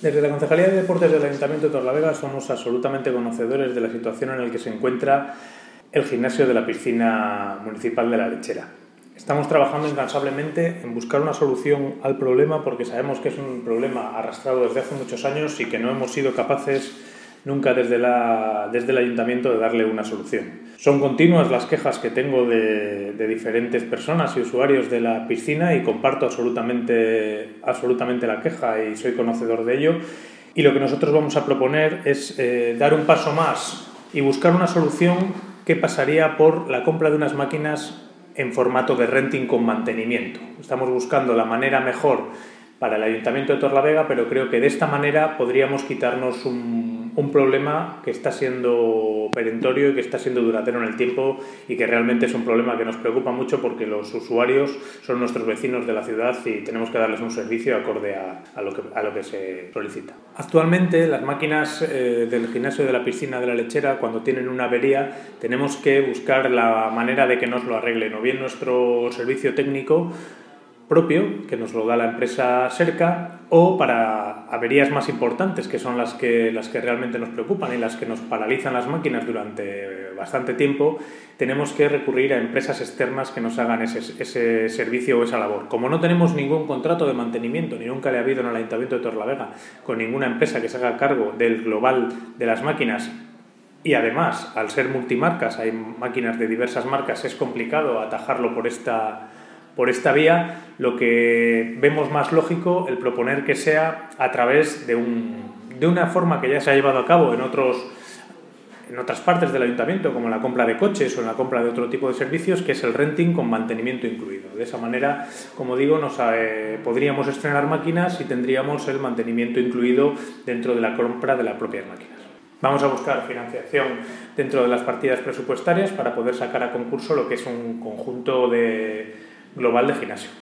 Desde la Concejalía de Deportes del Ayuntamiento de Torrelavega somos absolutamente conocedores de la situación en la que se encuentra el gimnasio de la piscina municipal de La Lechera. Estamos trabajando incansablemente en buscar una solución al problema porque sabemos que es un problema arrastrado desde hace muchos años y que no hemos sido capaces nunca desde el Ayuntamiento de darle una solución. Son continuas las quejas que tengo de diferentes personas y usuarios de la piscina y comparto absolutamente la queja y soy conocedor de ello. Y lo que nosotros vamos a proponer es dar un paso más y buscar una solución que pasaría por la compra de unas máquinas en formato de renting con mantenimiento. Estamos buscando la manera mejor para el Ayuntamiento de Torrelavega, pero creo que de esta manera podríamos quitarnos un problema que está siendo perentorio y que está siendo duradero en el tiempo y que realmente es un problema que nos preocupa mucho porque los usuarios son nuestros vecinos de la ciudad y tenemos que darles un servicio acorde a lo que se solicita. Actualmente las máquinas del gimnasio de la piscina de La Lechera, cuando tienen una avería, tenemos que buscar la manera de que nos lo arreglen, o bien nuestro servicio técnico propio, que nos lo da la empresa Serca, o para averías más importantes, que son las que realmente nos preocupan y las que nos paralizan las máquinas durante bastante tiempo, tenemos que recurrir a empresas externas que nos hagan ese servicio o esa labor. Como no tenemos ningún contrato de mantenimiento, ni nunca le ha habido en el Ayuntamiento de Torrelavega con ninguna empresa que se haga cargo del global de las máquinas, y además, al ser multimarcas, hay máquinas de diversas marcas, es complicado atajarlo por esta vía, lo que vemos más lógico el proponer que sea a través de una forma que ya se ha llevado a cabo en otras partes del ayuntamiento, como la compra de coches o en la compra de otro tipo de servicios, que es el renting con mantenimiento incluido. De esa manera, como digo, podríamos estrenar máquinas y tendríamos el mantenimiento incluido dentro de la compra de las propias máquinas. Vamos a buscar financiación dentro de las partidas presupuestarias para poder sacar a concurso lo que es un conjunto global de gimnasio.